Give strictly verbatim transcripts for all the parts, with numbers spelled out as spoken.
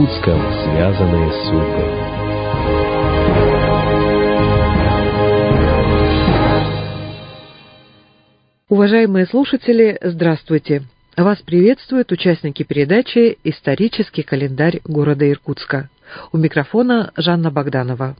Иркутском связаны судьбы. Уважаемые слушатели, здравствуйте! Вас приветствуют участники передачи «Исторический календарь города Иркутска». У микрофона Жанна Богданова.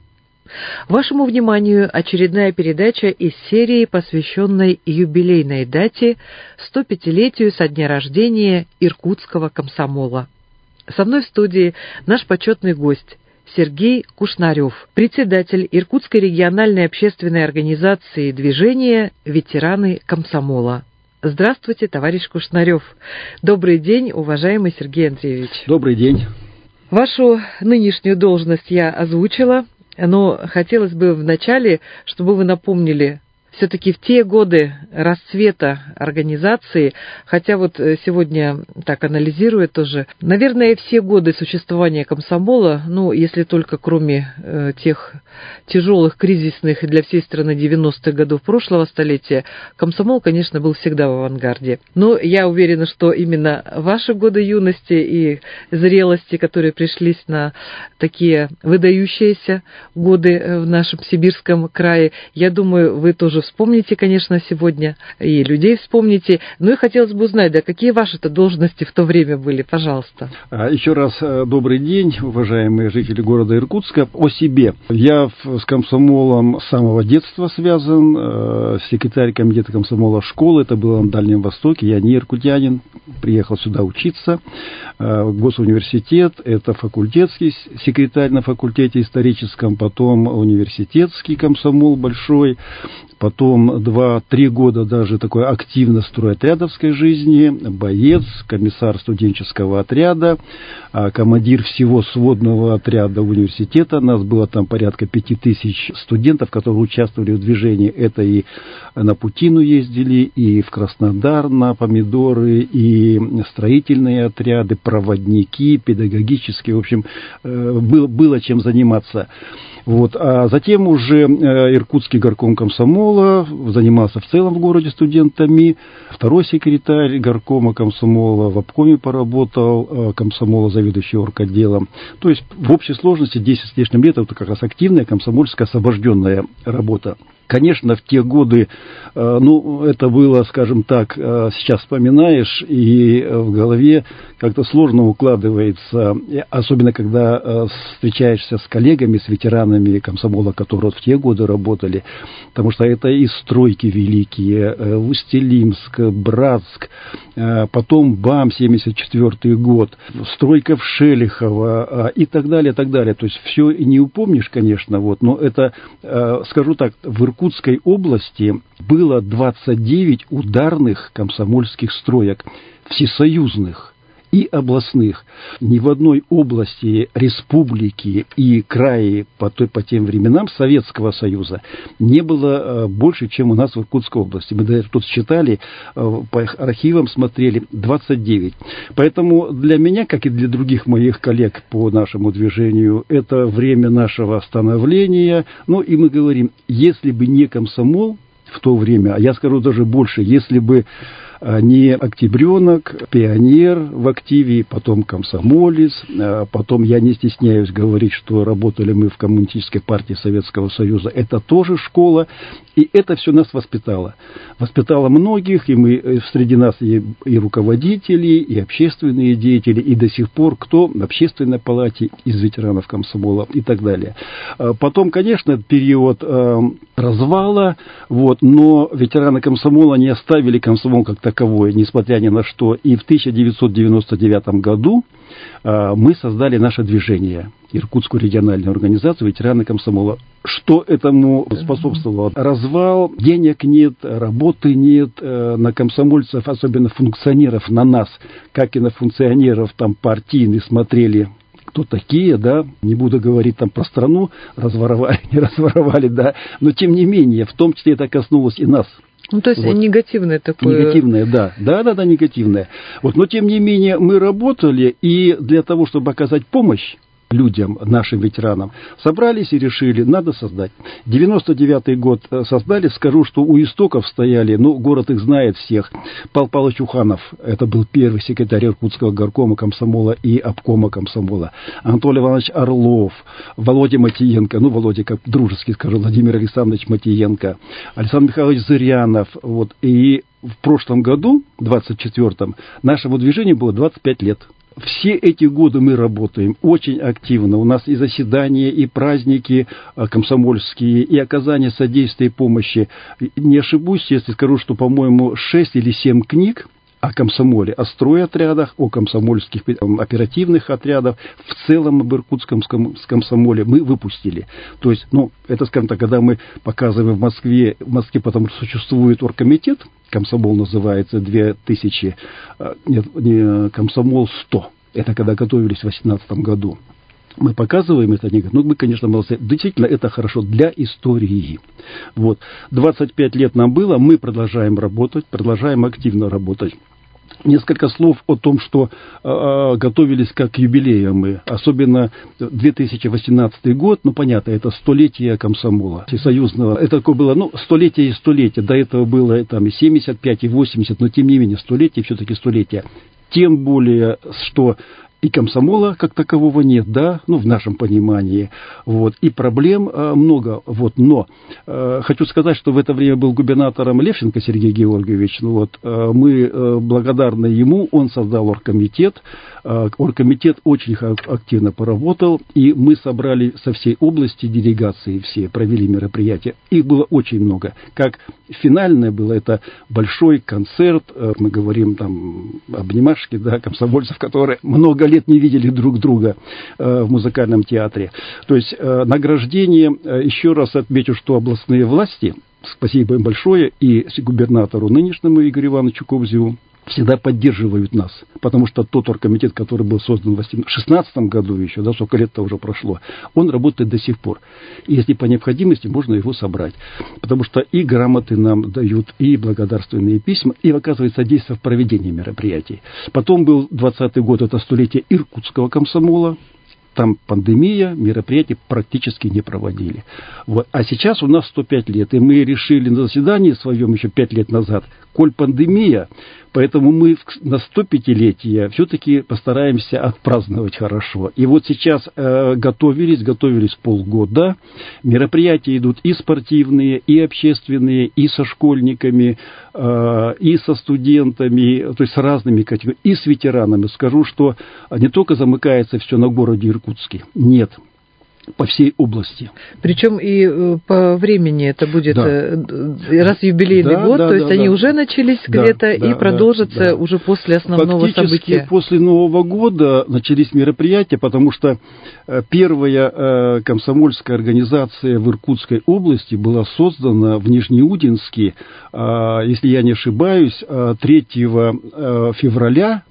Вашему вниманию очередная передача из серии, посвященной юбилейной дате сто пятилетию со дня рождения Иркутского комсомола. Со мной в студии наш почетный гость Сергей Кушнарев, председатель Иркутской региональной общественной организации движения «Ветераны комсомола». Здравствуйте, товарищ Кушнарев. Добрый день, уважаемый Сергей Андреевич. Добрый день. Вашу нынешнюю должность я озвучила, но хотелось бы вначале, чтобы вы напомнили, все-таки в те годы расцвета организации, хотя вот сегодня так анализируя тоже, наверное, все годы существования комсомола, ну, если только кроме э, тех тяжелых, кризисных для всей страны девяностых годов прошлого столетия, комсомол, конечно, был всегда в авангарде. Но я уверена, что именно ваши годы юности и зрелости, которые пришлись на такие выдающиеся годы в нашем Сибирском крае, я думаю, вы тоже вспомните, конечно, сегодня, и людей вспомните. Ну и хотелось бы узнать, да, какие ваши-то должности в то время были, пожалуйста. Еще раз добрый день, уважаемые жители города Иркутска. О себе. Я с комсомолом с самого детства связан, секретарь комитета комсомола школы, это было на Дальнем Востоке, я не иркутянин, приехал сюда учиться, госуниверситет, это факультетский секретарь на факультете историческом, потом университетский комсомол большой, потом два-три года даже такой активно стройотрядовской жизни, боец, комиссар студенческого отряда, командир всего сводного отряда университета. Нас было там порядка пяти тысяч студентов, которые участвовали в движении. Это и на Путину ездили, и в Краснодар на помидоры, и строительные отряды, проводники, педагогические. В общем, было, было чем заниматься. Вот. А затем уже Иркутский горком комсомола, занимался в целом в городе студентами, второй секретарь горкома комсомола, в обкоме поработал, комсомола заведующий орготделом. То есть в общей сложности десять с лишним лет это как раз активная комсомольская освобожденная работа. Конечно, в те годы, ну, это было, скажем так, сейчас вспоминаешь, и в голове как-то сложно укладывается, особенно когда встречаешься с коллегами, с ветеранами комсомола, которые вот в те годы работали, потому что это и стройки великие, Усть-Илимск, Братск, потом БАМ, семьдесят четвёртый год, стройка в Шелихово и так далее, так далее. То есть все не упомнишь, конечно, вот, но это, скажу так, в Иркутской области было двадцать девять ударных комсомольских строек, всесоюзных и областных. Ни в одной области республики и крае по, той, по тем временам Советского Союза не было больше, чем у нас в Иркутской области. Мы даже тут считали, по архивам смотрели, двадцать девять. Поэтому для меня, как и для других моих коллег по нашему движению, это время нашего становления. Ну и мы говорим, если бы не комсомол в то время, а я скажу даже больше, если бы не октябренок, пионер в активе, потом комсомолец, потом я не стесняюсь говорить, что работали мы в Коммунистической партии Советского Союза. Это тоже школа, и это все нас воспитало. Воспитало многих, и мы среди нас и, и руководители, и общественные деятели, и до сих пор кто в общественной палате из ветеранов комсомола и так далее. Потом, конечно, период э, развала, вот, но ветераны комсомола не оставили комсомол как таковой, несмотря ни на что. И в тысяча девятьсот девяносто девятом году э, мы создали наше движение, Иркутскую региональную организацию ветераны комсомола. Что этому способствовало? Развал, денег нет, работы нет, э, на комсомольцев, особенно функционеров, на нас, как и на функционеров там партийных, смотрели кто такие, да, не буду говорить там про страну, разворовали, не разворовали, да, но тем не менее, в том числе это коснулось и нас. Ну, то есть вот. негативное такое. Негативное, да, да, да, да, негативное. Вот, но тем не менее мы работали, и для того, чтобы оказать помощь людям, нашим ветеранам, собрались и решили, надо создать. девяносто девятый год создали, скажу, что у истоков стояли, ну, город их знает всех, Павел Павлович Уханов, это был первый секретарь Иркутского горкома комсомола и обкома комсомола, Анатолий Иванович Орлов, Володя Матиенко, ну, Володя, как дружески скажу, Владимир Александрович Матиенко, Александр Михайлович Зырянов, вот, и в прошлом году, двадцать четвёртом, нашему движению было двадцать пять лет. Все эти годы мы работаем очень активно. У нас и заседания, и праздники комсомольские, и оказание содействия и помощи. Не ошибусь, если скажу, что, по-моему, шесть или семь книг о комсомоле, о стройотрядах, о комсомольских оперативных отрядах, в целом об иркутском комсомоле мы выпустили. То есть, ну, это, скажем так, когда мы показываем в Москве, в Москве, потому что существует оргкомитет, комсомол называется две тысячи, нет, не, комсомол сто, это когда готовились в две тысячи восемнадцатом году. Мы показываем это, они говорят, ну, мы, конечно, молодцы. Действительно, это хорошо для истории. Вот. двадцать пять лет нам было, мы продолжаем работать, продолжаем активно работать. Несколько слов о том, что э, готовились как к юбилею мы, особенно две тысячи восемнадцатый год, ну, понятно, это столетие комсомола всесоюзного. Это такое было, ну, столетие и столетие, до этого было там и семьдесят пять, и восемьдесят, но тем не менее столетие, все-таки столетие. Тем более, что и комсомола как такового нет, да, ну, в нашем понимании, вот, и проблем э, много, вот, но э, хочу сказать, что в это время был губернатором Левченко Сергей Георгиевич, ну, вот, э, мы э, благодарны ему, он создал оргкомитет, э, оргкомитет очень активно поработал, и мы собрали со всей области делегации все, провели мероприятия, их было очень много, как финальное было, это большой концерт, э, мы говорим там обнимашки, да, комсомольцев, которые много лет не видели друг друга э, в музыкальном театре. То есть э, награждение, э, еще раз отмечу, что областные власти, спасибо им большое, и губернатору нынешнему Игорю Ивановичу Кобзеву, всегда поддерживают нас, потому что тот оргкомитет, который был создан в две тысячи шестнадцатом году еще, да, сколько лет-то уже прошло, он работает до сих пор. И если по необходимости, можно его собрать. Потому что и грамоты нам дают, и благодарственные письма, и оказывает содействие в проведении мероприятий. Потом был двадцатый год, это столетие иркутского комсомола. Там пандемия, мероприятия практически не проводили. Вот. А сейчас у нас сто пять лет, и мы решили на заседании своем еще пять лет назад, коль пандемия, поэтому мы на сто пятилетие все-таки постараемся отпраздновать хорошо. И вот сейчас э, готовились, готовились полгода, мероприятия идут и спортивные, и общественные, и со школьниками, э, и со студентами, то есть с разными категориями, и с ветеранами. Скажу, что не только замыкается все на городе Иркутске, нет. По всей области. Причем и по времени это будет, да. раз юбилейный да, год, да, то есть да, они да. уже начались да, где-то да, и продолжатся да, да. уже после основного Фактически события. После Нового года начались мероприятия, потому что первая комсомольская организация в Иркутской области была создана в Нижнеудинске, если я не ошибаюсь, третьего февраля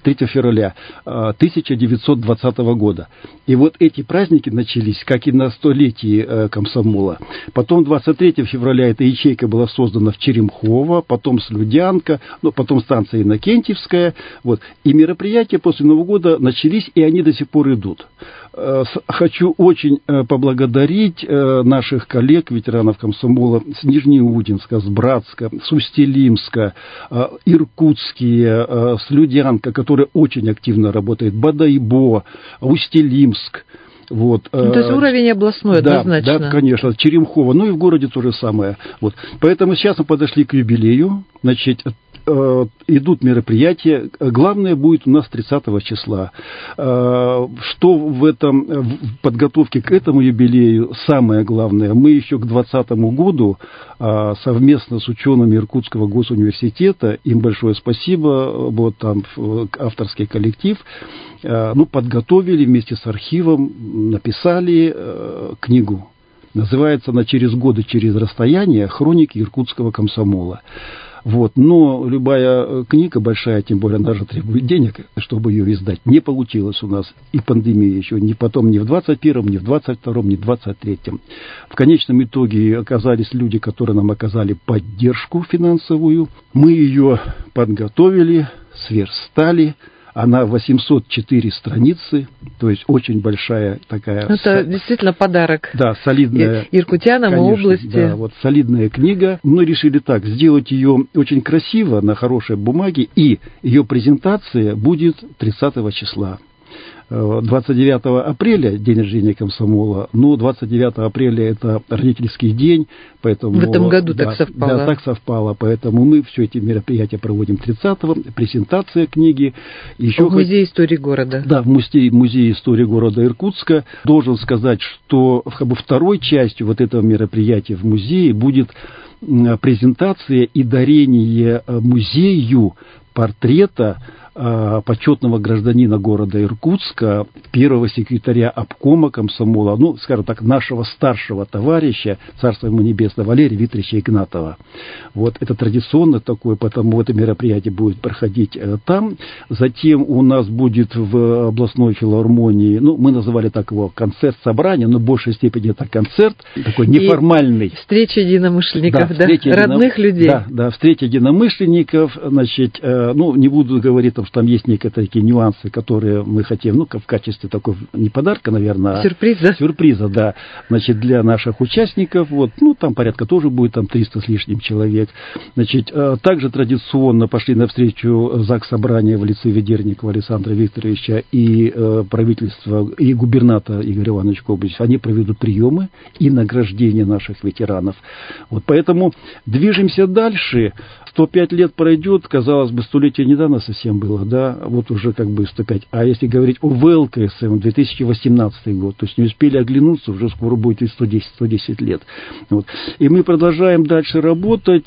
тысяча девятьсот двадцатого года. И вот эти праздники начались как и на столетии э, комсомола. Потом двадцать третьего февраля эта ячейка была создана в Черемхово, потом Слюдянка, ну, потом станция Иннокентьевская. Вот. И мероприятия после Нового года начались, и они до сих пор идут. Э, с, хочу очень э, поблагодарить э, наших коллег, ветеранов комсомола с Нижнеудинска, с Братска, с Усть-Илимска, э, иркутские, э, Слюдянка, которая очень активно работает, Бадайбо, Усть-Илимск. Вот. Ну, то есть уровень областной, да, однозначно. Да, конечно, Черемхово, ну и в городе то же самое. Вот. Поэтому сейчас мы подошли к юбилею, значит, э, идут мероприятия, главное будет у нас тридцатого числа. Э, что в этом, в подготовке к этому юбилею самое главное, мы еще к двадцатому году э, совместно с учеными Иркутского госуниверситета, им большое спасибо, вот там авторский коллектив, ну, подготовили вместе с архивом, написали э, книгу. Называется она «Через годы, через расстояние. Хроники иркутского комсомола». Вот. Но любая книга большая, тем более она же требует денег, чтобы ее издать. Не получилось у нас и пандемия еще ни потом, ни в двадцать первом, ни в двадцать втором, ни в двадцать третьем. В конечном итоге оказались люди, которые нам оказали поддержку финансовую. Мы ее подготовили, сверстали, Она восемьсот четыре страницы, то есть очень большая такая... Это со... действительно подарок. Да, солидная... Иркутянам и области. Да, вот солидная книга. Мы решили так, сделать ее очень красиво, на хорошей бумаге, и ее презентация будет тридцатого числа. двадцать девятого апреля, день рождения комсомола, но двадцать девятого апреля это родительский день, поэтому... В этом году да, так совпало. Да, так совпало, поэтому мы все эти мероприятия проводим тридцатого, презентация книги. Еще в Музее хоть... истории города. Да, в музее, музее истории города Иркутска. Должен сказать, что как бы, второй частью вот этого мероприятия в музее будет презентация и дарение музею портрета почетного гражданина города Иркутска, первого секретаря обкома комсомола, ну, скажем так, нашего старшего товарища, царство ему небесное, Валерия Викторовича Игнатова. Вот это традиционно такое, потому это мероприятие будет проходить там. Затем у нас будет в областной филармонии, ну, мы называли так его концерт-собрание, но в большей степени это концерт, такой неформальный. И встреча единомышленников, да, встреча да? родных едино... людей. Да, да, встреча единомышленников, значит, ну, не буду говорить, что там есть некоторые такие нюансы, которые мы хотим, ну, в качестве такой, не подарка, наверное, а сюрприза. Сюрприза, да, значит, для наших участников, вот, ну, там порядка тоже будет, там триста с лишним человек. Значит, также традиционно пошли навстречу Заксобрания в лице Ведерникова Александра Викторовича и э, правительства, и губернатора Игоря Ивановича Кобзева. Они проведут приемы и награждение наших ветеранов. Вот, поэтому движемся дальше. сто пять лет пройдет, казалось бы, столетие недавно совсем было, да, вот уже как бы сто пять. А если говорить о ВЛКСМ, две тысячи восемнадцатый год, то есть не успели оглянуться, уже скоро будет и сто десять, сто десять лет. Вот. И мы продолжаем дальше работать.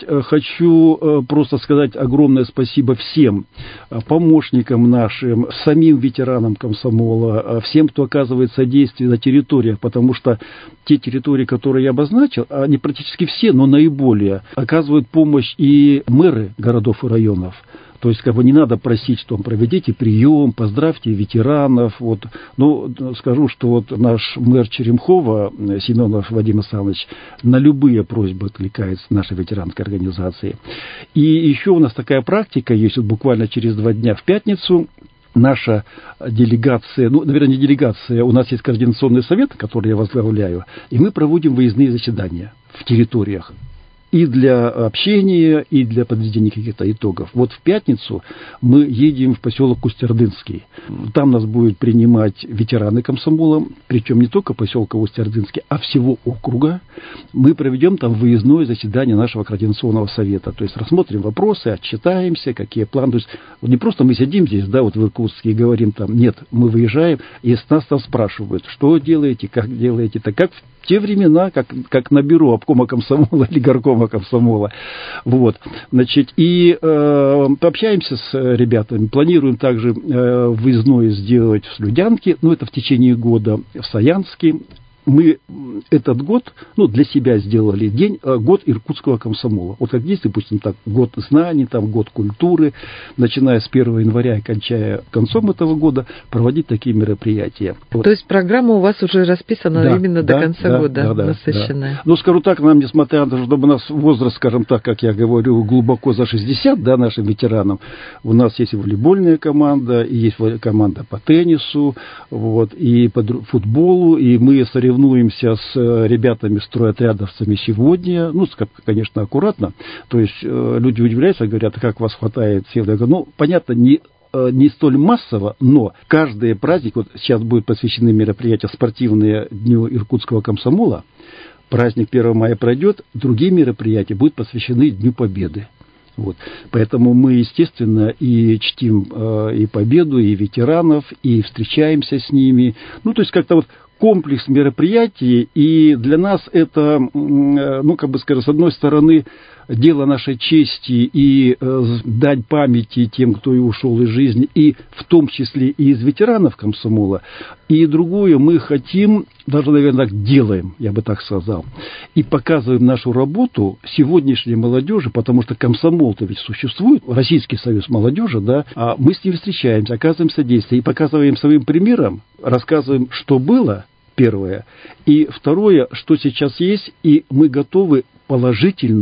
Хочу просто сказать огромное спасибо всем помощникам нашим, самим ветеранам комсомола, всем, кто оказывает содействие на территориях, потому что те территории, которые я обозначил, они практически все, но наиболее оказывают помощь и мэры городов и районов. То есть, как бы не надо просить, что проведите прием, поздравьте ветеранов. Вот. Ну, скажу, что вот наш мэр Черемхова, Семенов Вадим Александрович, на любые просьбы откликается нашей ветеранской организации. И еще у нас такая практика есть, вот буквально через два дня в пятницу, наша делегация, ну, наверное, не делегация, у нас есть координационный совет, который я возглавляю, и мы проводим выездные заседания в территориях. И для общения, и для подведения каких-то итогов. Вот в пятницу мы едем в поселок Усть-Ордынский. Там нас будут принимать ветераны комсомола, причем не только поселка Усть-Ордынский, а всего округа. Мы проведем там выездное заседание нашего координационного совета. То есть рассмотрим вопросы, отчитаемся, какие планы. То есть не просто мы сидим здесь, да, вот в Иркутске и говорим там, нет, мы выезжаем, и с нас там спрашивают, что делаете, как делаете, так как в те времена, как, как на бюро обкома комсомола или горкома комсомола. Вот. Значит, и э, пообщаемся с ребятами. Планируем также э, выездное сделать в Слюдянке, ну, это в течение года, в Саянске. Мы этот год, ну, для себя сделали день, год иркутского комсомола. Вот как есть, допустим, так, год знаний, там, год культуры, начиная с первого января и кончая концом этого года, проводить такие мероприятия. Вот. То есть программа у вас уже расписана да, именно да, до конца да, года, да, да, насыщенная. Да. Ну, скажу так, нам, несмотря на то, чтобы у нас возраст, скажем так, как я говорю, глубоко за шестьдесят, да, нашим ветеранам, у нас есть и волейбольная команда, и есть команда по теннису, вот, и по футболу, и мы соревнуемся Соревнуемся с ребятами, стройотрядовцами сегодня, ну, конечно, аккуратно, то есть люди удивляются, говорят, как вас хватает сил. Я говорю, ну, понятно, не, не столь массово, но каждый праздник, вот сейчас будут посвящены мероприятия спортивные Дню Иркутского комсомола, праздник первого мая пройдет, другие мероприятия будут посвящены Дню Победы. Вот. Поэтому мы, естественно, и чтим э, и победу, и ветеранов, и встречаемся с ними. Ну, то есть как-то вот комплекс мероприятий, и для нас это, ну, как бы сказать, с одной стороны, дело нашей чести и э, дань памяти тем, кто и ушел из жизни, и в том числе и из ветеранов комсомола. И другое, мы хотим, даже, наверное, так делаем, я бы так сказал, и показываем нашу работу сегодняшней молодежи, потому что комсомол-то ведь существует, Российский союз молодежи, да, а мы с ним встречаемся, оказываем содействие и показываем своим примером, рассказываем, что было, первое, и второе, что сейчас есть, и мы готовы положительное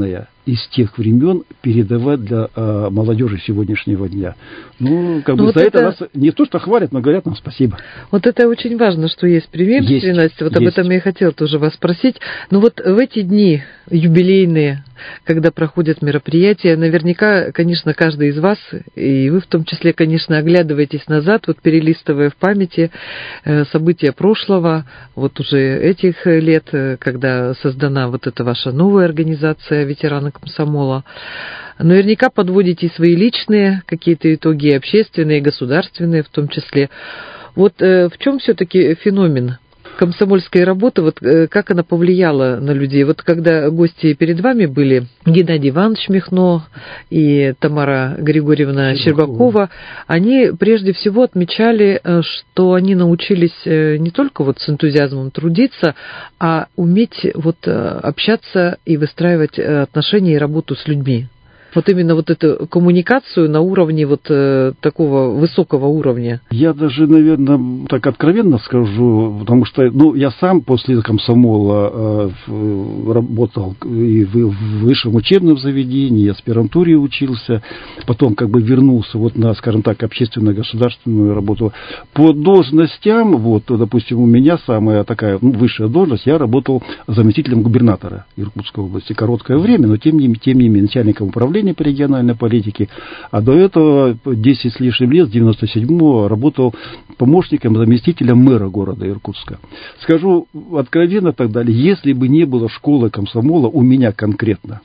из тех времен передавать для а, молодежи сегодняшнего дня. Ну, как ну, бы вот за это... это нас не то, что хвалят, но говорят нам спасибо. Вот это очень важно, что есть преемственность. Вот есть. об этом я и хотела тоже вас спросить. Но вот в эти дни юбилейные, когда проходят мероприятия, наверняка, конечно, каждый из вас, и вы в том числе, конечно, оглядываетесь назад, вот перелистывая в памяти события прошлого, вот уже этих лет, когда создана вот эта ваша новая организация ветераны комсомола. Наверняка подводите свои личные какие-то итоги, общественные, государственные в том числе. Вот э, в чем все-таки феномен комсомольской работы, вот э, как она повлияла на людей? Вот когда гости перед вами были, Геннадий Иванович Михно и Тамара Григорьевна Щербакова, Щербакова, они прежде всего отмечали, что они научились не только вот с энтузиазмом трудиться, а уметь вот общаться и выстраивать отношения и работу с людьми. Вот именно вот эту коммуникацию на уровне вот э, такого высокого уровня. Я даже, наверное, так откровенно скажу, потому что, ну, я сам после комсомола э, работал и в, в высшем учебном заведении, аспирантуре учился, потом как бы вернулся вот на, скажем так, общественно-государственную работу. По должностям, вот, допустим, у меня самая такая, ну, высшая должность, я работал заместителем губернатора Иркутской области короткое время, но тем не, тем не менее начальником управления по региональной политике, а до этого десять с лишним лет, с девяносто седьмого, работал помощником заместителя мэра города Иркутска. Скажу откровенно так далее, если бы не было школы комсомола у меня конкретно,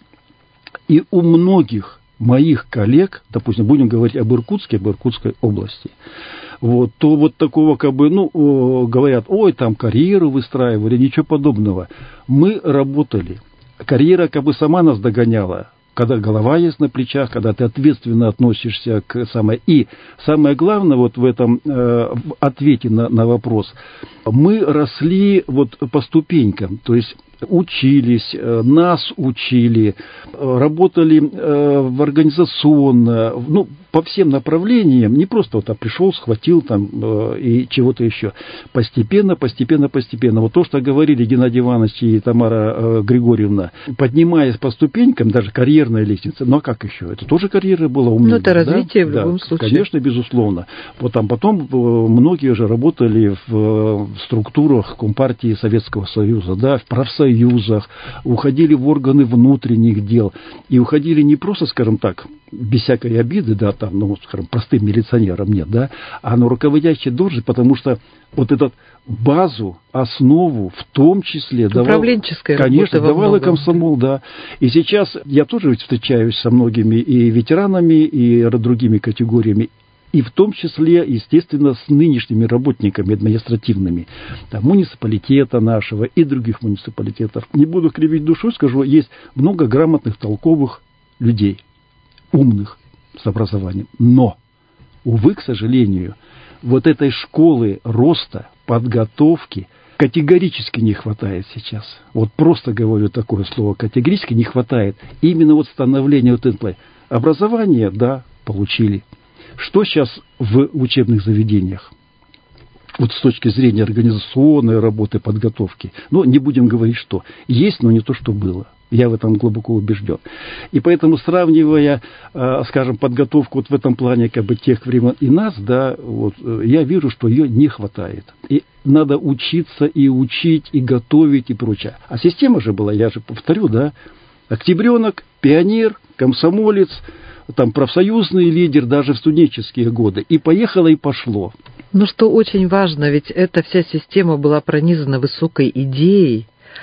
и у многих моих коллег, допустим, будем говорить об Иркутске, об Иркутской области, вот, то вот такого, как бы, ну, говорят, ой, там карьеру выстраивали, ничего подобного. Мы работали. Карьера как бы сама нас догоняла. Когда голова есть на плечах, когда ты ответственно относишься к самой... И самое главное вот в этом э, в ответе на, на вопрос, мы росли вот по ступенькам, то есть учились, э, нас учили, э, работали э, в организационно, ну, по всем направлениям, не просто вот, а пришел, схватил там э, и чего-то еще. Постепенно, постепенно, постепенно. Вот то, что говорили Геннадий Иванович и Тамара э, Григорьевна, поднимаясь по ступенькам, даже карьерная лестница, ну а как еще? Это тоже карьера была у многих. Ну, это развитие, да? В любом Да, случае. Конечно, безусловно. Вот там потом э, многие же работали в, в структурах Компартии Советского Союза, да, в профсоюзах, уходили в органы внутренних дел. И уходили не просто, скажем так, без всякой обиды, да, там, ну, скажем, простым милиционером нет, да, а на руководящей должности, потому что вот эту базу, основу, в том числе, давал, управленческая конечно, давал и многом. комсомол, да. И сейчас я тоже встречаюсь со многими и ветеранами, и другими категориями, и в том числе, естественно, с нынешними работниками административными, там, муниципалитета нашего и других муниципалитетов. Не буду кривить душу, скажу, есть много грамотных, толковых людей, умных, с образованием. Но, увы, к сожалению, вот этой школы роста, подготовки категорически не хватает сейчас. Вот просто говорю такое слово, категорически не хватает. Именно вот становления вот этого образования, да, получили. Что сейчас в учебных заведениях? Вот с точки зрения организационной работы, подготовки. Ну, не будем говорить, что есть, но не то, что было. Я в этом глубоко убежден. И поэтому, сравнивая, скажем, подготовку вот в этом плане как бы тех времен и нас, да, вот, я вижу, что ее не хватает. И надо учиться и учить, и готовить, и прочее. А система же была, я же повторю, да, октябренок, пионер, комсомолец, там профсоюзный лидер даже в студенческие годы. И поехало, и пошло. Ну, что очень важно, ведь эта вся система была пронизана высокой идеей.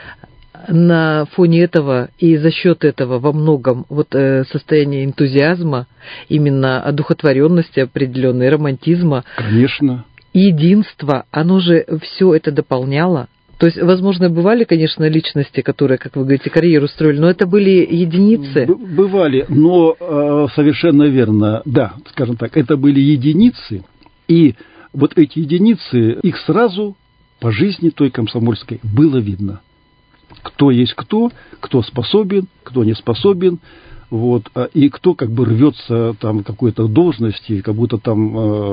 На фоне этого и за счет этого во многом вот э, состояние энтузиазма, именно одухотворенности определенной, романтизма, конечно, единства, оно же все это дополняло. То есть, возможно, бывали, конечно, личности, которые, как вы говорите, карьеру строили, но это были единицы. Б- бывали, но э, совершенно верно, да, скажем так, это были единицы, и вот эти единицы, их сразу по жизни той комсомольской было видно. Кто есть кто, кто способен, кто не способен. вот, и кто как бы рвется там какой-то должности, как будто там...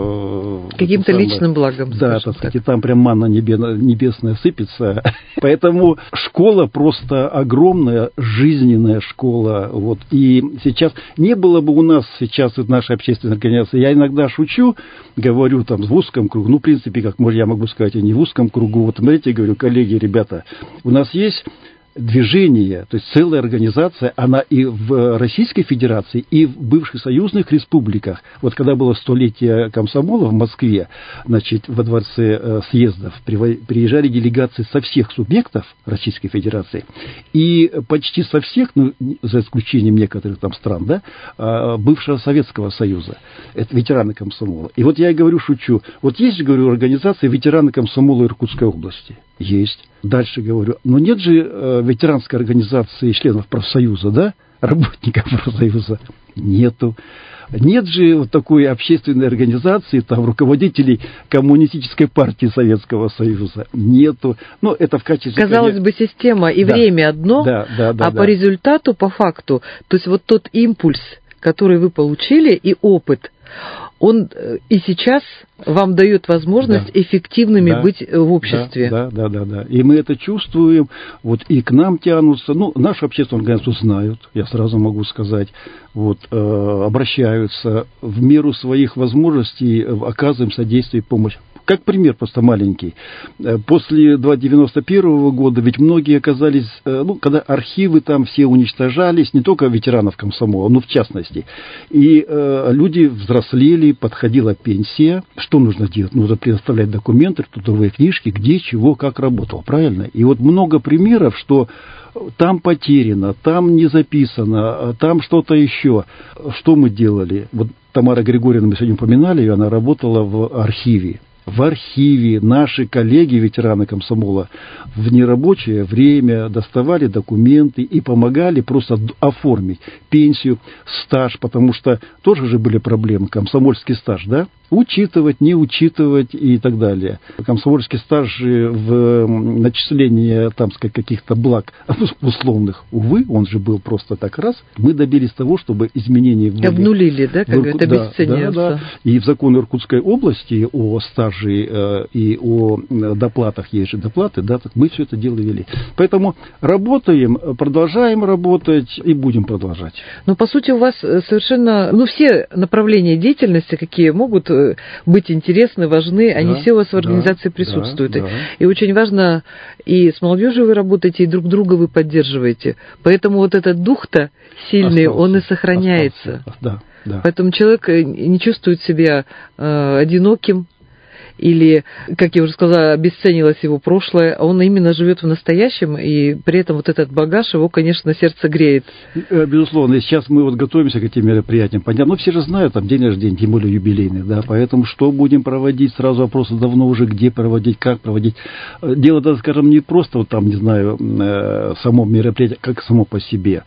Э, каким-то самое, личным благом. Да, так сказать, и там прям манна небесная сыпется. Поэтому школа просто огромная, жизненная школа. Вот. И сейчас не было бы у нас сейчас в нашей общественной организации, я иногда шучу, говорю там в узком кругу, ну, в принципе, как я могу сказать, и не в узком кругу. Вот, смотрите, говорю, коллеги, ребята, у нас есть движение, то есть целая организация, она и в Российской Федерации, и в бывших союзных республиках. Вот когда было столетие комсомола в Москве, значит, во дворце съездов, приезжали делегации со всех субъектов Российской Федерации, и почти со всех, ну, за исключением некоторых там стран, да, бывшего Советского Союза, это ветераны комсомола. И вот я и говорю, шучу, вот есть, говорю, организация ветераны комсомола Иркутской области? Есть. Дальше говорю, но нет же э, ветеранской организации членов профсоюза, да, работников профсоюза? Нету. Нет же вот такой общественной организации, там, руководителей Коммунистической партии Советского Союза? Нету. Ну, это в качестве... Казалось бы, система и да. время одно, да, да, да, а да. по результату, по факту, то есть вот тот импульс, который вы получили, и опыт, он и сейчас вам дает возможность да. эффективными да. быть в обществе. Да, да, да, да. И мы это чувствуем, вот и к нам тянутся, ну, нашу общественную организацию знают, я сразу могу сказать, вот, э, обращаются в меру своих возможностей, оказываем содействие и помощь. Как пример просто маленький. После девяносто первого года ведь многие оказались, ну, когда архивы там все уничтожались, не только ветеранов комсомола, но в частности. И э, люди взрослели, подходила пенсия. Что нужно делать? Нужно предоставлять документы, трудовые книжки, где, чего, как работал. Правильно? И вот много примеров, что там потеряно, там не записано, там что-то еще. Что мы делали? Вот Тамара Григорьевна, мы сегодня упоминали ее, она работала в архиве. В архиве наши коллеги, ветераны комсомола, в нерабочее время доставали документы и помогали просто оформить пенсию, стаж, потому что тоже же были проблемы, комсомольский стаж, да? Учитывать, не учитывать и так далее. Комсомольский стаж в начислении, там, сказать, каких-то благ условных, увы, он же был просто так раз. Мы добились того, чтобы изменения... В обнулили, да, как Ирку... это обесценивается? Да, да, да. И в закон Иркутской области о стаже э, и о доплатах, есть же доплаты, да, так мы все это дело вели. Поэтому работаем, продолжаем работать и будем продолжать. Ну, по сути, у вас совершенно... Ну, все направления деятельности, какие могут быть интересны, важны, да, они все у вас в организации да, присутствуют. Да, да. И очень важно, и с молодежью вы работаете, и друг друга вы поддерживаете. Поэтому вот этот дух-то сильный, остался, он и сохраняется. Остался. Да, да. Поэтому человек не чувствует себя э, одиноким, или, как я уже сказала, обесценилось его прошлое, он именно живет в настоящем, и при этом вот этот багаж его, конечно, сердце греет. Безусловно, и сейчас мы вот готовимся к этим мероприятиям. Понятно, ну, все же знают, там день рождения, тем более юбилейный, да, поэтому что будем проводить, сразу вопросы давно уже, где проводить, как проводить. Дело, даже, скажем, не просто, вот там, не знаю, само мероприятие, как само по себе.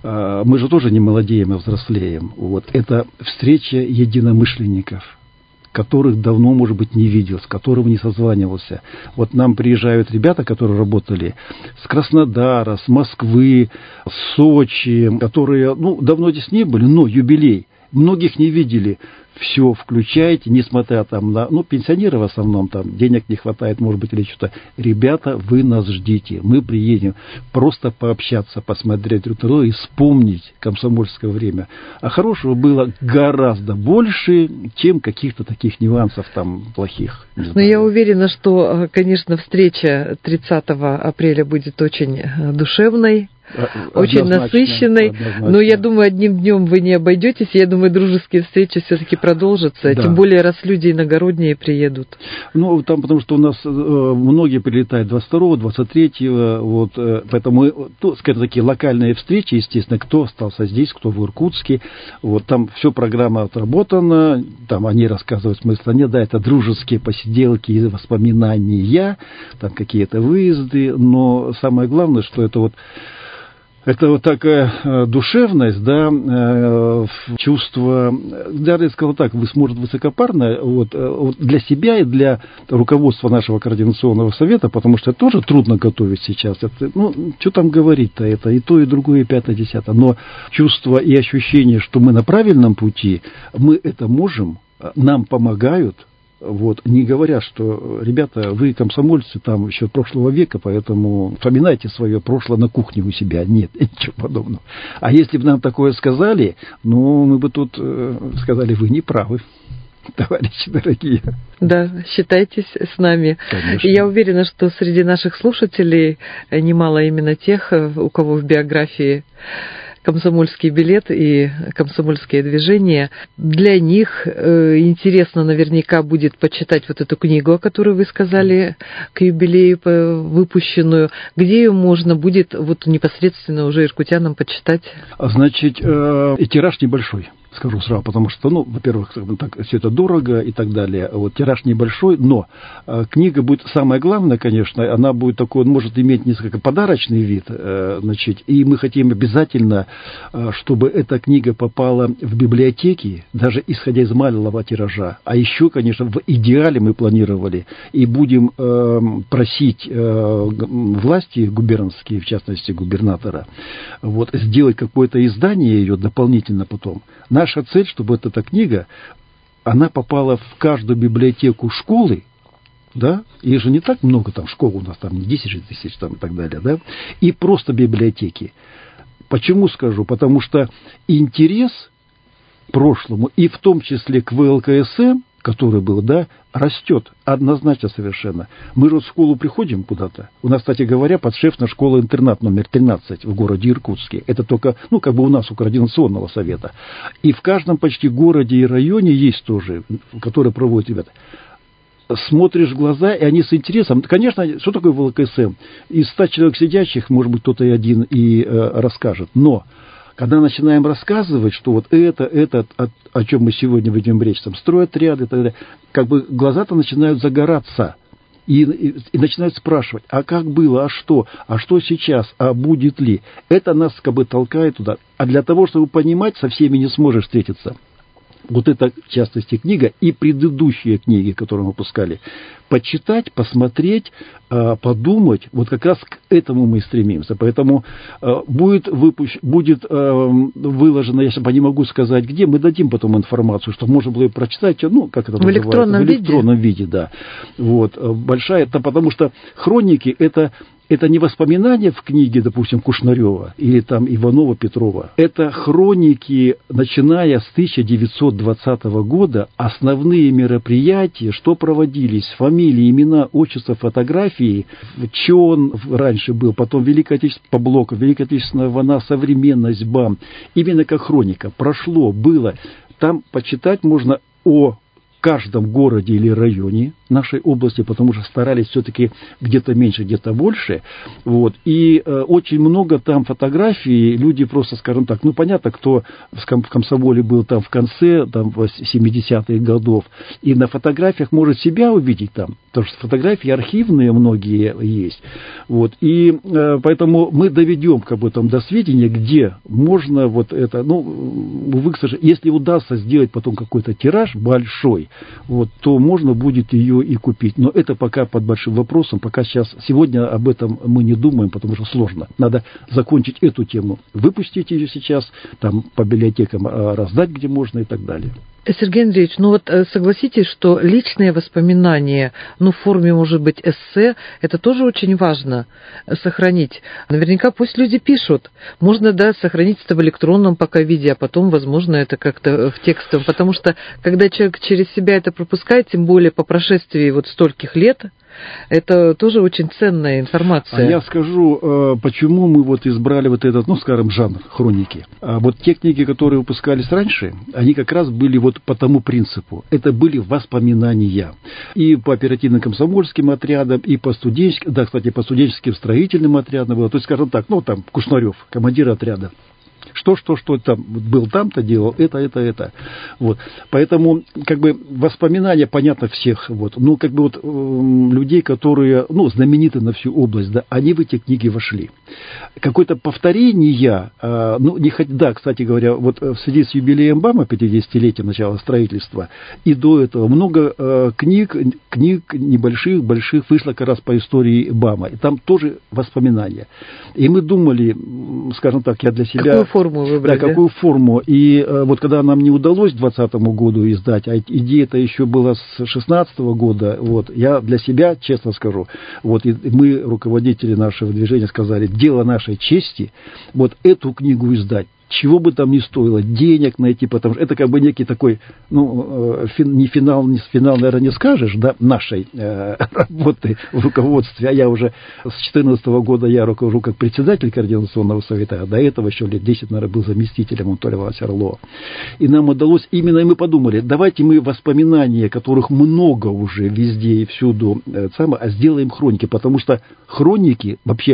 Мы же тоже не молодеем, а взрослеем. Вот. Это встреча единомышленников, которых давно, может быть, не видел, с которым не созванивался. Вот нам приезжают ребята, которые работали с Краснодара, с Москвы, с Сочи, которые, ну, давно здесь не были, но юбилей. Многих не видели. Все включайте, несмотря там на... Ну, пенсионеры в основном, там, денег не хватает, может быть, или что-то. Ребята, вы нас ждите. Мы приедем просто пообщаться, посмотреть друг друга и вспомнить комсомольское время. А хорошего было гораздо больше, чем каких-то таких нюансов там плохих. Но я уверена, что, конечно, встреча тридцатого апреля будет очень душевной. Очень насыщенной, однозначно. Но я думаю, одним днем вы не обойдетесь. Я думаю, дружеские встречи все-таки продолжатся, да. Тем более, раз люди иногородние приедут. Ну, там, потому что у нас э, многие прилетают двадцать второго, двадцать третьего, вот, э, поэтому, ну, скажем, такие локальные встречи, естественно, кто остался здесь, кто в Иркутске, вот, там все программа отработана, там они рассказывают смысла нет, да, это дружеские посиделки, воспоминания, там какие-то выезды, но самое главное, что это вот Это вот такая душевность, да, чувство, даже я сказал так, вы может высокопарно, вот, вот для себя и для руководства нашего координационного совета, потому что это тоже трудно готовить сейчас. Это, ну, что там говорить-то, это и то, и другое, и пятое, десятое. Но чувство и ощущение, что мы на правильном пути, мы это можем, нам помогают. Вот, не говоря, что, ребята, вы комсомольцы там еще прошлого века, поэтому вспоминайте свое прошлое на кухне у себя. Нет, ничего подобного. А если бы нам такое сказали, ну, мы бы тут э, сказали, вы не правы, товарищи дорогие. Да, считайтесь с нами. Конечно. И я уверена, что среди наших слушателей немало именно тех, у кого в биографии комсомольский билет и комсомольские движения. Для них э, интересно наверняка будет почитать вот эту книгу, о которой вы сказали, к юбилею выпущенную. Где ее можно будет вот непосредственно уже иркутянам почитать? Значит, э, и тираж небольшой. Скажу сразу, потому что, ну, во-первых, так, все это дорого и так далее. Вот тираж небольшой, но э, книга будет, самое главное, конечно, она будет такой, может иметь несколько подарочный вид, э, значит, и мы хотим обязательно, э, чтобы эта книга попала в библиотеки, даже исходя из малого тиража. А еще, конечно, в идеале мы планировали и будем э, просить э, власти губернские, в частности губернатора, вот, сделать какое-то издание ее дополнительно потом. Наша цель, чтобы вот эта книга, она попала в каждую библиотеку школы, да, и же не так много там школ у нас, там не десять тысяч там и так далее, да, и просто библиотеки. Почему скажу? Потому что интерес к прошлому, и в том числе к вэ эл ка эс эм, который был, да, растет однозначно совершенно. Мы же в школу приходим куда-то. У нас, кстати говоря, подшефная школа-интернат номер тринадцать в городе Иркутске. Это только, ну, как бы у нас у координационного совета. И в каждом почти городе и районе есть тоже, которые проводят ребята. Смотришь в глаза, и они с интересом... Конечно, что такое вэ эл ка эс эм? Из ста человек сидящих, может быть, кто-то и один и э, расскажет. Но когда начинаем рассказывать, что вот это, это, о, о чем мы сегодня ведем речь, там, стройотряды и так далее, как бы глаза-то начинают загораться. И, и, и начинают спрашивать, а как было, а что, а что сейчас, а будет ли. Это нас как бы толкает туда. А для того, чтобы понимать, со всеми не сможешь встретиться. Вот это, в частности, книга и предыдущие книги, которые мы выпускали, почитать, посмотреть, подумать, вот как раз к этому мы и стремимся. Поэтому будет, выпущ... будет выложено, я не могу сказать где, мы дадим потом информацию, что можно было прочитать, ну, как это в называется, электронном в электронном виде, виде да. Вот, большая, это потому что хроники, это... Это не воспоминания в книге, допустим, Кушнарева или там Иванова, Петрова. Это хроники, начиная с тысяча девятьсот двадцатого года, основные мероприятия, что проводились, фамилии, имена, отчества, фотографии, ЧОН раньше был, потом Великая Отечественная, по блоку, Великая Отечественная война, современность, БАМ. Именно как хроника. Прошло, было. Там почитать можно о каждом городе или районе нашей области, потому что старались все-таки где-то меньше, где-то больше. Вот. И э, очень много там фотографий, люди просто, скажем так, ну понятно, кто в, ком- в комсомоле был там в конце там, семидесятых годов, и на фотографиях может себя увидеть там, потому что фотографии архивные многие есть. Вот. И э, поэтому мы доведем как бы там до сведения, где можно вот это, ну, увы, если удастся сделать потом какой-то тираж большой, вот, то можно будет ее и купить. Но это пока под большим вопросом. Пока сейчас, сегодня об этом мы не думаем, потому что сложно. Надо закончить эту тему, выпустить ее сейчас, там по библиотекам раздать, где можно и так далее. Сергей Андреевич, ну вот согласитесь, что личные воспоминания, ну в форме, может быть, эссе, это тоже очень важно сохранить. Наверняка пусть люди пишут. Можно, да, сохранить это в электронном пока виде, а потом, возможно, это как-то в текстовом. Потому что, когда человек через себя это пропускает, тем более по прошествии вот стольких лет, это тоже очень ценная информация. А я скажу, почему мы вот избрали вот этот, ну, скажем, жанр хроники. А вот те книги, которые выпускались раньше, они как раз были вот по тому принципу. Это были воспоминания. И по оперативно-комсомольским отрядам, и по студенческим, да, кстати, по студенческим строительным отрядам было. То есть, скажем так, ну, там, Кушнарев, командир отряда. Что, что, что там был там-то делал, это, это, это. Вот. Поэтому, как бы, воспоминания, понятно, всех. Вот. Ну, как бы, вот, э, людей, которые, ну, знамениты на всю область, да, они в эти книги вошли. Какое-то повторение, э, ну, не хоть, да, кстати говоря, вот в связи с юбилеем БАМа, пятидесятилетием начала строительства, и до этого много э, книг, книг небольших, больших вышло как раз по истории БАМа. И там тоже воспоминания. И мы думали, скажем так, я для себя... Какую форму выбрали? Да, какую форму. И э, вот когда нам не удалось к двадцатому году издать, а идея-то еще была с шестнадцатого года, вот, я для себя, честно скажу, вот, и мы, руководители нашего движения, сказали, дело нашей чести, вот эту книгу издать. Чего бы там ни стоило, денег найти, потому что это как бы некий такой, ну, фин, не финал, не финал, наверное, не скажешь, да, нашей э, работы в руководстве, а я уже с две тысячи четырнадцатого года я руковожу как председатель Координационного совета, а до этого еще лет десять, наверное, был заместителем Анатолия Ивановича Орлова. И нам удалось, именно и мы подумали, давайте мы воспоминания, которых много уже везде и всюду, э, самое, а сделаем хроники, потому что хроники, вообще,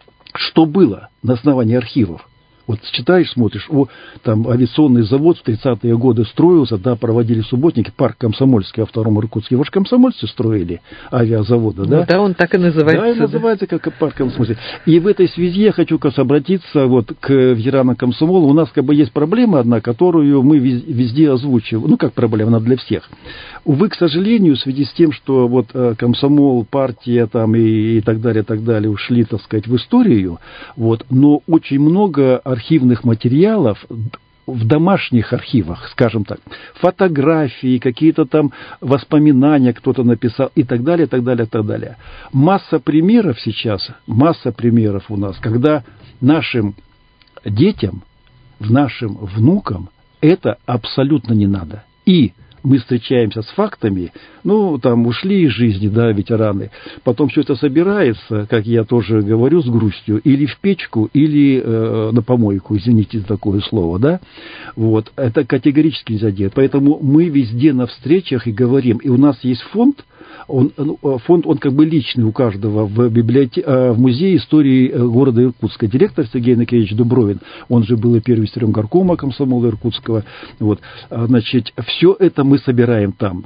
что было на основании архивов? Вот читаешь, смотришь, о, там авиационный завод в тридцатые годы строился, да, проводили субботники, парк Комсомольский, автодром Иркутский. Его же комсомольцы строили, авиазавода, да? Ну, да, он так и называется. Да, и называется как парк Комсомольский. И в этой связи я хочу, конечно, обратиться вот к ветеранам комсомола. У нас как бы есть проблема одна, которую мы везде озвучиваем. Ну, как проблема, она для всех. Увы, к сожалению, в связи с тем, что вот комсомол, партия там и, и так далее, так далее ушли, так сказать, в историю, вот, но очень много архивных материалов в домашних архивах, скажем так, фотографии, какие-то там воспоминания кто-то написал и так далее, так далее, так далее. Масса примеров сейчас, масса примеров у нас, когда нашим детям, нашим внукам это абсолютно не надо. И мы встречаемся с фактами, ну, там, ушли из жизни, да, ветераны, потом все это собирается, как я тоже говорю с грустью, или в печку, или э, на помойку, извините за такое слово, да, вот, это категорически нельзя делать, поэтому мы везде на встречах и говорим, и у нас есть фонд, он, фонд, он как бы личный у каждого в, библиотеке, в музее истории города Иркутска. Директор Сергей Накевич Дубровин, он же был и первый секретарь горкома комсомола Иркутского. Вот. Значит, все это мы собираем там.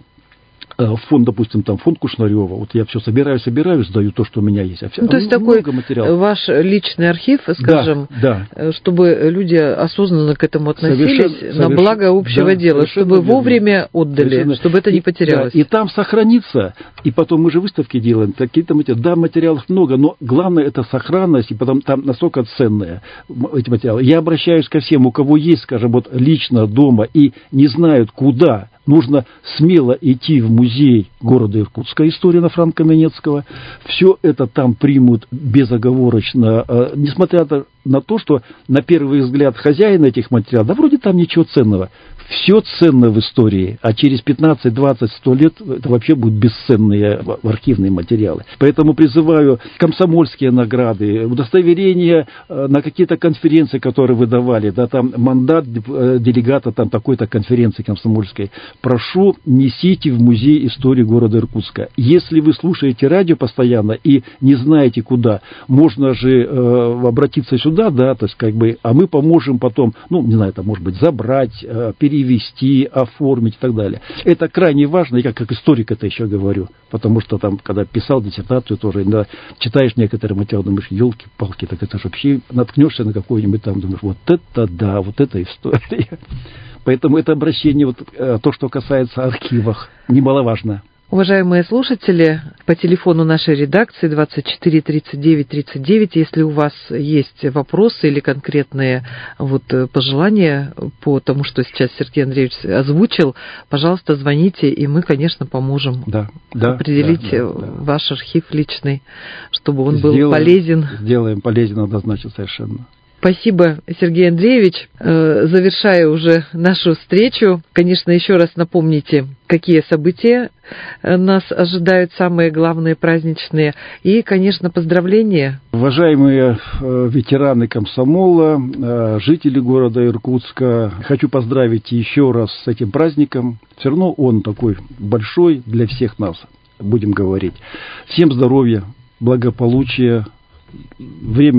Фонд, допустим, там фонд Кушнарева, вот я все собираю, собираю, сдаю то, что у меня есть. А все, ну, то есть такой материалов. Ваш личный архив, скажем, да, да. Чтобы люди осознанно к этому относились совершенно, на благо общего да, дела, чтобы верно. Вовремя отдали, совершенно. Чтобы это не потерялось. Да, и там сохранится, и потом мы же выставки делаем, какие-то материалы, да, материалов много, но главное это сохранность, и потом там настолько ценные эти материалы. Я обращаюсь ко всем, у кого есть, скажем, вот лично дома и не знают куда, нужно смело идти в музей города Иркутска, история на Франко-Каменецкого. Все это там примут безоговорочно, несмотря на то, что на первый взгляд хозяин этих материалов, да вроде там ничего ценного. Все ценно в истории, а через пятнадцать, двадцать, сто лет это вообще будут бесценные архивные материалы. Поэтому призываю комсомольские награды, удостоверения на какие-то конференции, которые выдавали, да, там мандат делегата там такой-то конференции комсомольской. Прошу, несите в музей истории города Иркутска. Если вы слушаете радио постоянно и не знаете куда, можно же э, обратиться сюда, да, то есть как бы, а мы поможем потом, ну, не знаю, там, может быть, забрать, э, перевести, оформить и так далее. Это крайне важно, я как историк это еще говорю, потому что там, когда писал диссертацию тоже, да, читаешь некоторые материалы, думаешь, елки-палки, так это же вообще наткнешься на какой-нибудь там, думаешь, вот это да, вот это история. Поэтому это обращение, вот, то, что касается архивов, немаловажно. Уважаемые слушатели, по телефону нашей редакции двадцать четыре тридцать девять тридцать девять, если у вас есть вопросы или конкретные вот пожелания по тому, что сейчас Сергей Андреевич озвучил, пожалуйста, звоните, и мы, конечно, поможем да, да, определить да, да, да. ваш архив личный, чтобы он сделаем, был полезен. Сделаем полезен однозначно совершенно. Спасибо, Сергей Андреевич. Завершая уже нашу встречу, конечно, еще раз напомните, какие события нас ожидают, самые главные праздничные, и, конечно, поздравления. Уважаемые ветераны комсомола, жители города Иркутска, хочу поздравить еще раз с этим праздником. Все равно он такой большой для всех нас, будем говорить. Всем здоровья, благополучия. Время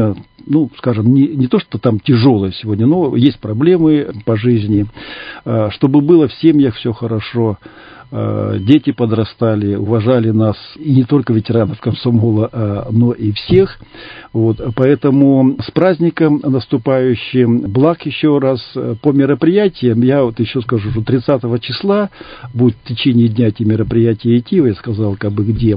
ну, скажем, не, не то, что там тяжелое сегодня, но есть проблемы по жизни, чтобы было в семьях все хорошо, дети подрастали, уважали нас, и не только ветеранов комсомола, но и всех. Вот, поэтому с праздником наступающим, благ еще раз. По мероприятиям, я вот еще скажу, что тридцатого числа будет в течение дня эти мероприятия идти, я сказал, как бы где.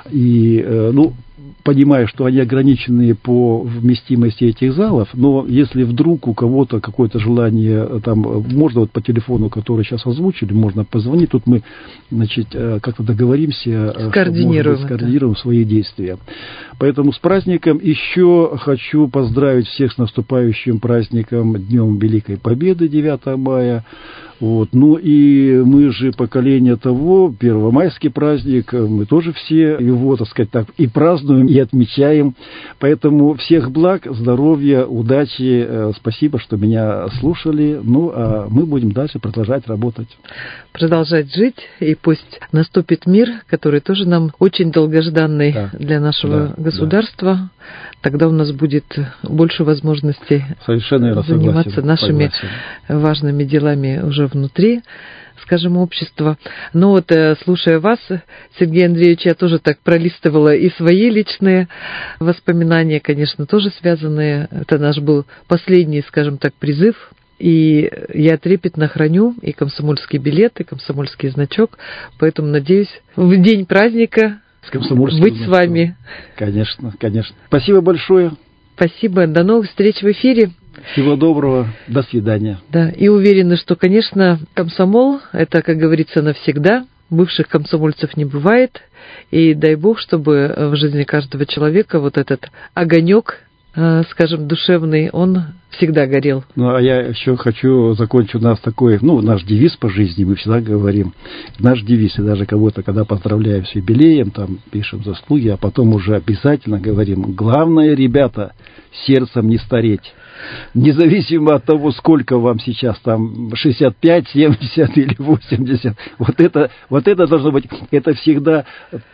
И, ну, понимаю, что они ограничены по вместимости этих залов, но если вдруг у кого-то какое-то желание, там, можно вот по телефону, который сейчас озвучили, можно позвонить, тут мы, значит, как-то договоримся, скоординируем, что, скоординируем свои действия. Поэтому с праздником еще хочу поздравить всех с наступающим праздником, Днем Великой Победы, девятого мая. Вот. Ну и мы же поколение того, первомайский праздник, мы тоже все его, так сказать, так и празднуем, и отмечаем. Поэтому всех благ, здоровья, удачи, спасибо, что меня слушали. Ну, а мы будем дальше продолжать работать. Продолжать жить, и пусть наступит мир, который тоже нам очень долгожданный, да, для нашего да, государства. Да. Тогда у нас будет больше возможностей заниматься согласен, нашими согласен. важными делами уже внутри, скажем, общества. Но вот, слушая вас, Сергей Андреевич, я тоже так пролистывала и свои личные воспоминания, конечно, тоже связанные. Это наш был последний, скажем так, призыв. И я трепетно храню и комсомольский билет, и комсомольский значок. Поэтому надеюсь, в день праздника быть с вами. Конечно, конечно. Спасибо большое. Спасибо. До новых встреч в эфире. Всего доброго. До свидания. Да, и уверены, что, конечно, комсомол – это, как говорится, навсегда. Бывших комсомольцев не бывает. И дай Бог, чтобы в жизни каждого человека вот этот огонек, скажем, душевный, он всегда горел. Ну, а я еще хочу закончить. У нас такой, ну, наш девиз по жизни, мы всегда говорим, наш девиз, и даже кого-то, когда поздравляем с юбилеем, там, пишем заслуги, а потом уже обязательно говорим, главное, ребята, сердцем не стареть. Независимо от того, сколько вам сейчас, там, шестьдесят пять, семьдесят или восемьдесят, вот это, вот это должно быть, это всегда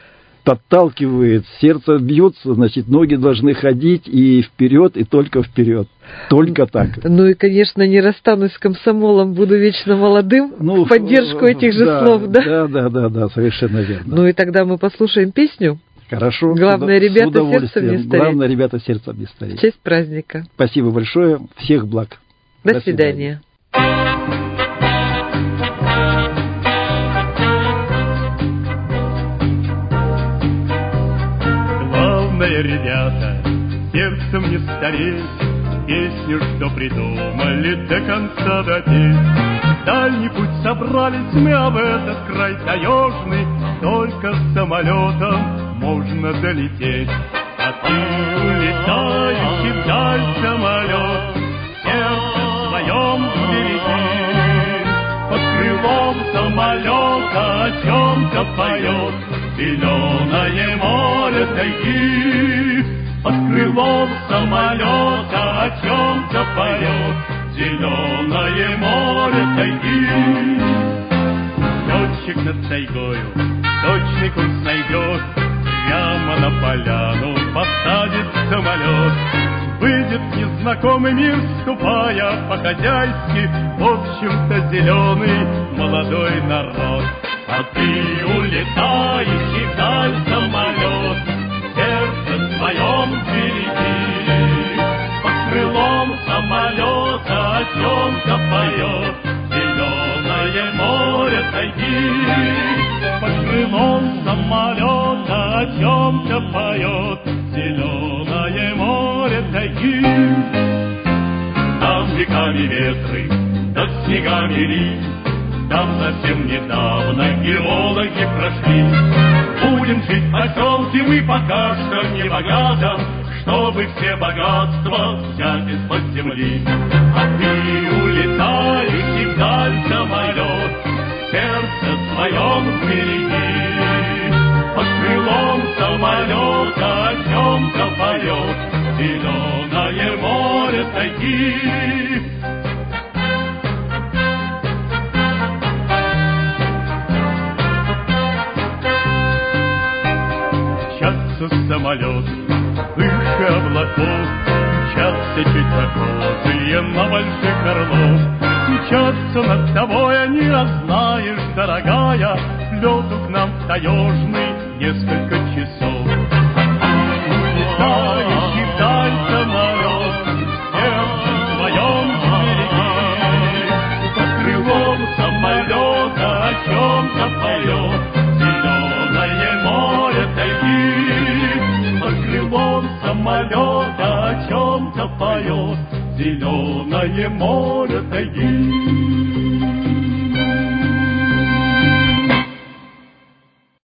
подталкивает, сердце бьется, значит, ноги должны ходить и вперед, и только вперед. Только так. Ну и, конечно, не расстанусь с комсомолом, буду вечно молодым, ну, в поддержку этих же да, слов, да? Да, да, да, да, совершенно верно. Ну и тогда мы послушаем песню. Хорошо. Главное, ребята, сердцем не стареть. Главное, ребята, сердцем не стареть. В честь праздника. Спасибо большое. Всех благ. До, До свидания. свидания. Главное, ребята, сердцем не стареть, песню, что придумали, до конца допеть. Дальний путь собрались мы, а в этот край таежный только самолетом можно долететь. А ты, улетающий вдаль самолет, сердце своем береги. Под крылом самолета о чем-то поет зеленое море тайги. Под крылом самолета о чем-то поет зеленое море тайги. Летчик над тайгою точный курс найдет, прямо на поляну посадит самолет. Выйдет в незнакомый мир, ступая по-хозяйски, в общем-то зеленый молодой народ. А ты, улетающий вдаль самолет, сердце своем береги. Под крылом самолета о чем-то поет зеленое море тайги. Под крылом самолета о чем-то поет зеленое море тайги. Там веками ветры, да снегами линь, там совсем недавно геологи прошли. Будем жить в поселке мы пока что не богатом, чтобы все богатства взять из-под земли. А ты, улетающий вдаль самолет, сердце своем береги. Под крылом самолета о чем-то поет зеленое море тайги. Мчатся самолет выше облаков, похожие на больших орлов. Мчатся над тобой, они, а знаешь, дорогая, лету к нам в таежный несколько часов. Улетающий вдаль самолет, в сердце своем береги, под крылом самолета о чем-то поет зеленое море тайги. Под крылом самолета о чем-то поет зеленое море тайги.